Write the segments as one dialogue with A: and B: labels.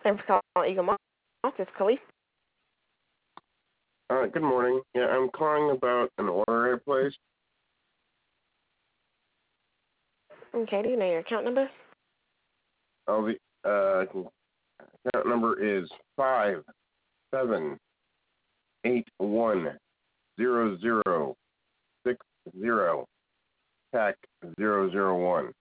A: Thanks for calling Eagle Mall. This is Khalif.
B: Good morning. Yeah, I'm calling about an order I placed.
A: Okay, do you know your account number?
B: The account number is 57810060 TAC 001.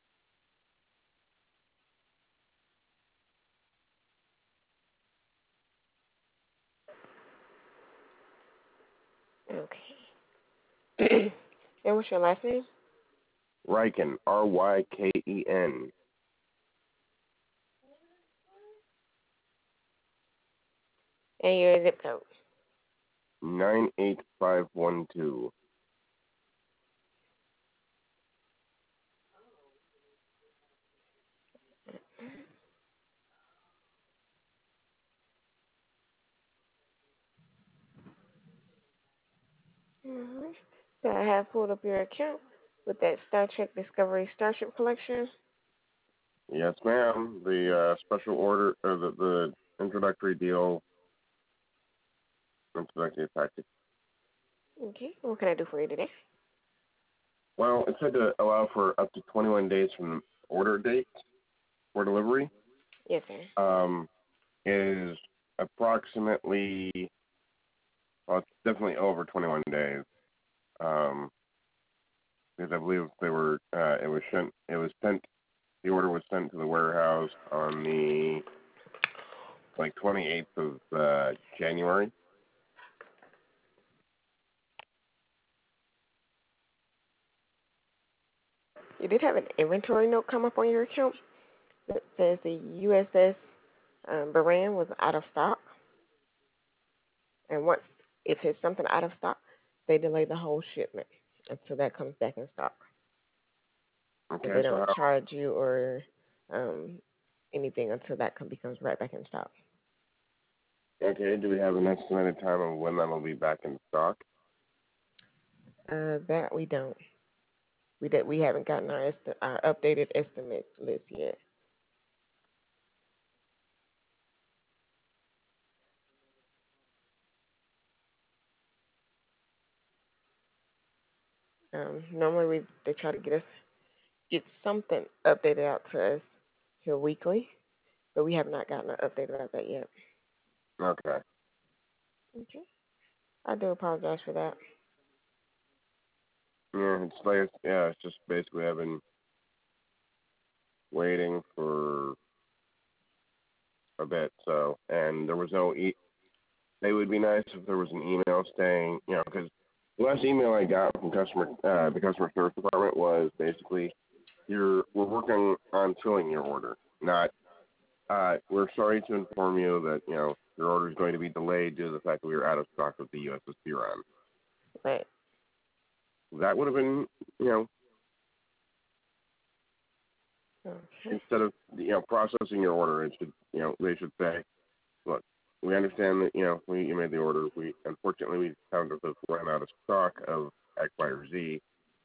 A: Okay. And what's your last name?
B: Ryken, Ryken.
A: And your zip code.
B: 98512.
A: Mm-hmm. So I have pulled up your account with that Star Trek Discovery Starship Collection.
B: Yes, ma'am. The special order, or the introductory deal, introductory package.
A: Okay, what can I do for you today?
B: Well, it said to allow for up to 21 days from order date for delivery.
A: Yes, sir.
B: Is approximately, well, it's definitely over 21 days. Because I believe they were, it was sent, the order was sent to the warehouse on the, 28th of January.
A: You did have an inventory note come up on your account that says the USS Baran was out of stock. And once if it's something out of stock, they delay the whole shipment until that comes back in stock.
B: Okay,
A: So they
B: so
A: don't charge you or anything until that becomes right back in stock.
B: Okay, do we have an estimated time of when that'll be back in stock?
A: That we don't. We haven't gotten our updated estimate list yet. Normally they try to get something updated out to us here weekly, but we have not gotten an update about that yet.
B: Okay.
A: Okay. I do apologize for that.
B: Yeah, it's just basically I've been waiting for a bit, so, and there was no, it would be nice if there was an email saying, because the last email I got from the customer service department was basically, we're working on filling your order, not, we're sorry to inform you that, your order is going to be delayed due to the fact that we are out of stock with the USS Huron.
A: Right.
B: That would have been,
A: Okay.
B: instead of, processing your order, it should, they should say, look, we understand that, you made the order. Unfortunately, we found that we're run out of stock of X, Y, or Z.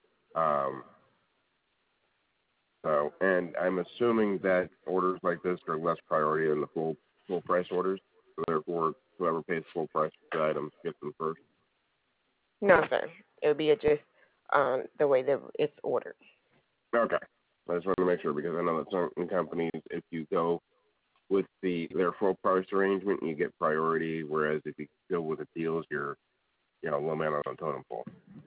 B: So, and I'm assuming that orders like this are less priority than the full price orders. So therefore, whoever pays full price for the items gets them first.
A: No, sir. It would be just the way that it's ordered.
B: Okay. I just wanted to make sure because I know that certain companies, if you go with their full price arrangement, you get priority, whereas if you go with the deals, you're, low man on the totem pole.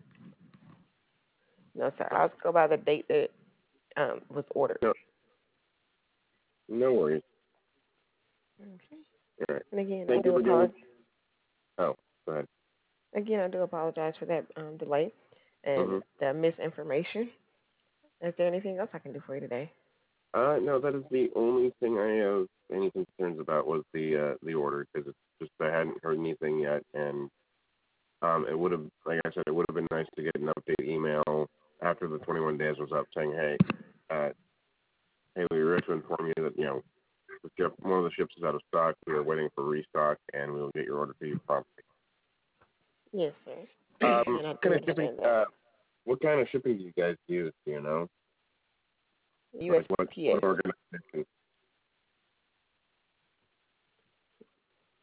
A: No, sir. I'll go by the date that was ordered.
B: No worries.
A: Okay.
B: All right.
A: And again,
B: Thank
A: I do
B: you for doing.
A: apologize.
B: Oh, go ahead.
A: Again, I do apologize for that delay and the misinformation. Is there anything else I can do for you today?
B: No, that is the only thing I have any concerns about was the order because it's just I hadn't heard anything yet, and it would have, like I said, it would have been nice to get an update email after the 21 days was up saying, hey, we were to inform you that one of the ships is out of stock. We are waiting for restock, and we will get your order to you promptly.
A: Yes, sir. And I do understand that.
B: What kind of shipping do you guys use? Do you know?
A: USPS.
B: What organization?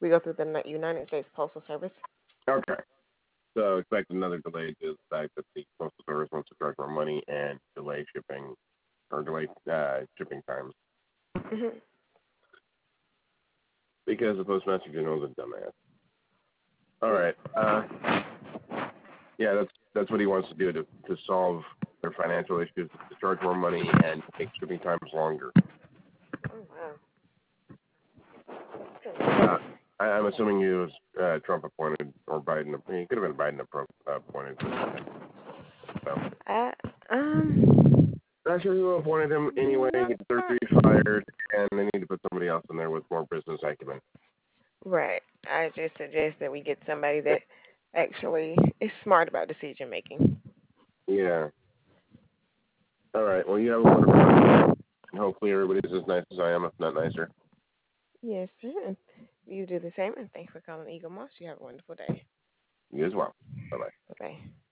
A: We go through the United States Postal Service.
B: Okay. So expect another delay due to the fact that the Postal Service wants to charge more money and delay shipping or delay shipping times
A: Mhm.
B: because the Postmaster General is a dumbass. All
A: Yeah.
B: right. Yeah, that's what he wants to do to solve their financial issues, to charge more money and make shipping times longer.
A: Oh wow.
B: I'm assuming he was Trump appointed or Biden. He could have been Biden appointed. So.
A: Um.
B: Not sure who appointed him anyway.
A: Not
B: He deserves to be
A: sure.
B: fired, and they need to put somebody else in there with more business acumen.
A: Right. I just suggest that we get somebody that actually is smart about decision making.
B: Yeah. All right. Well, you have a wonderful night. And hopefully everybody's as nice as I am, if not nicer.
A: Yes, sir. And you do the same. And thanks for calling Eagle Moss. You have a wonderful day.
B: You as well. Bye-bye.
A: Bye bye.